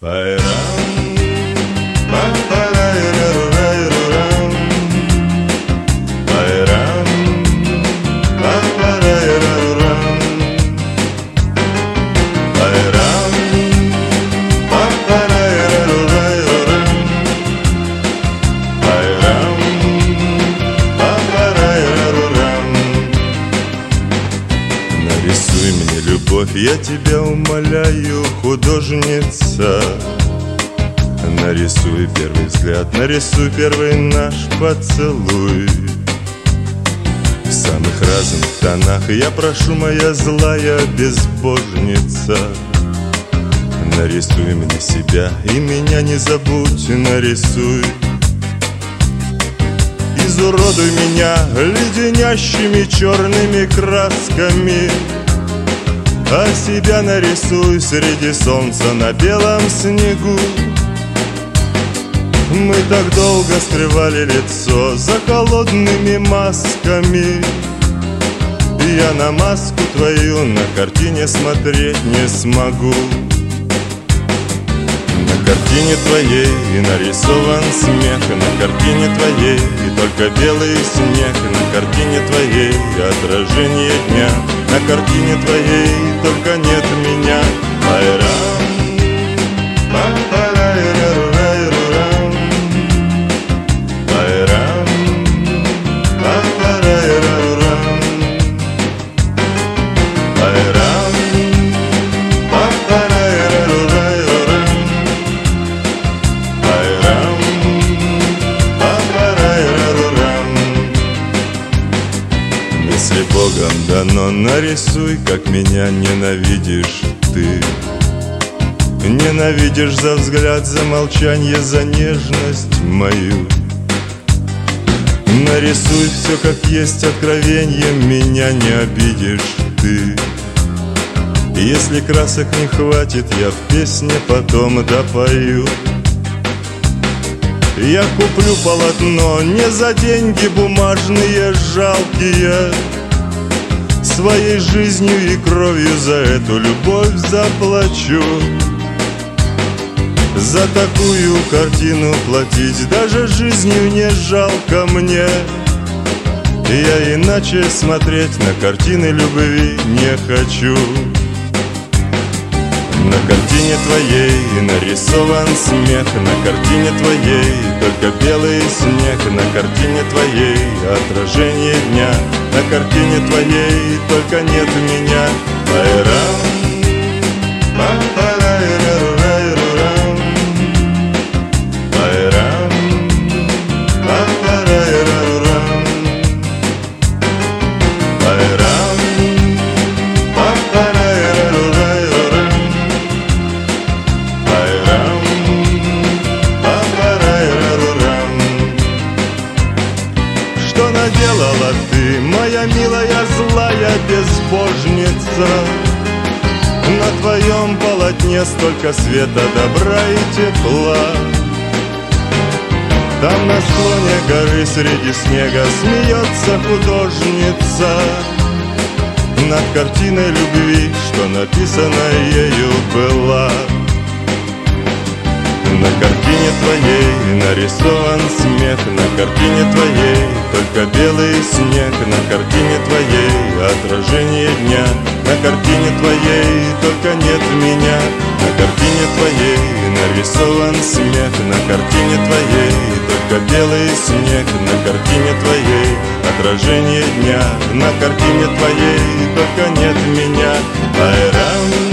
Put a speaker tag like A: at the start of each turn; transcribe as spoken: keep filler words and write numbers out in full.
A: Нарисуй мне любовь, я тебя умоляю, художница. Нарисуй первый взгляд, нарисуй первый наш поцелуй. В самых разных тонах я прошу, моя злая безбожница. Нарисуй мне себя и меня не забудь, нарисуй. Изуродуй меня леденящими черными красками, а себя нарисуй среди солнца на белом снегу. Мы так долго скрывали лицо за холодными масками. Я на маску твою на картине смотреть не смогу. На картине твоей нарисован смех, на картине твоей и только белый снег, на картине твоей отражение дня, на картине твоей только нет меня. Айрам, папарайрарурайрурам, айрам, папарайрарурам, айрам, папарайрарурайрурам, айрам, папарайрарурам. Если Богом дано, нарисуй, как меня ненавидишь ты. Ненавидишь за взгляд, за молчанье, за нежность мою. Нарисуй все, как есть откровенье, меня не обидишь ты. Если красок не хватит, я в песне потом допою. Я куплю полотно не за деньги бумажные жалкие, своей жизнью и кровью за эту любовь заплачу. За такую картину платить даже жизнью не жалко мне. Я иначе смотреть на картины любви не хочу. На картине твоей нарисован смех, на картине твоей только белый снег, на картине твоей отражение дня, на картине твоей только нет меня. Айрам, папарайрарурайрурам, айрам, папарайрарурам, айрам, папарайрарурайрурам, айрам, папарайрарурам. Что наделала ты, моя милая злая безбожница? На твоем полотне столько света, добра и тепла. Там на склоне горы среди снега смеется художница над картиной любви, что написана ею была. На картине твоей нарисован смех, на картине твоей только белый снег, на картине твоей отражение дня, на картине твоей только нет меня. На картине твоей нарисован смех, на картине твоей только белый снег, на картине твоей отражение дня, на картине твоей только нет меня. Айрам,